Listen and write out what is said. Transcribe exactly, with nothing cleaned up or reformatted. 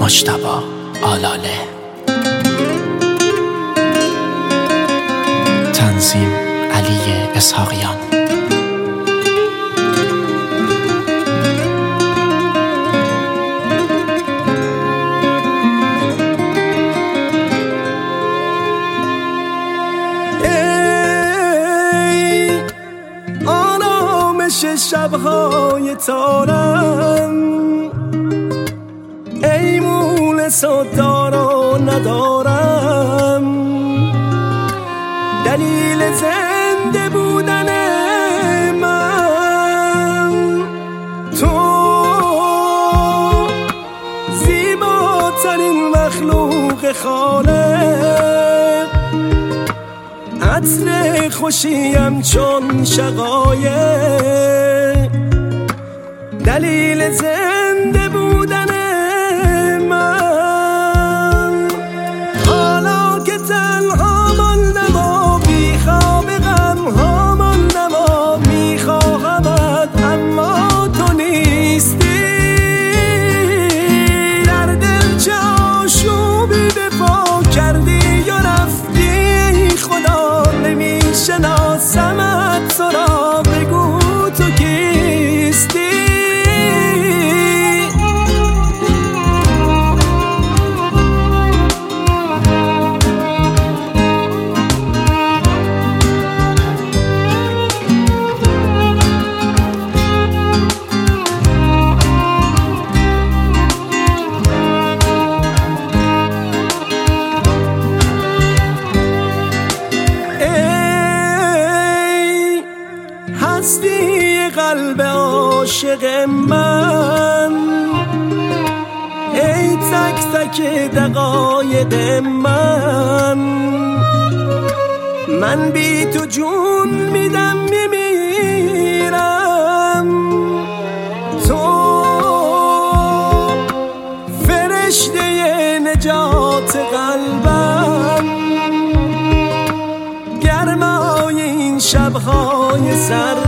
مجتبی آلاله. تنظیم علی اسحاقیان. ای آرامش شب‌های تارم، ای مونس و دارا ندارم، دلیل زنده بودن من تو، زیباترین مخلوق خالق، عطر خوشیم چون شقایق، دلیل زنده بودن من. حالا که تنها ماندم و بی خواب غم ها ماندم و میخواهمت اما تو نیستی، در دل چه آشوبی به پا کردی یا رفتی، خدا نمیشناسمت، تو را بگو تو کیستی. هستی قلب عاشق من، ای تک تک دقایق من، من بی تو جون میدم میمیرم، تو فرشته نجات قلبم، گرمای این شبهای سر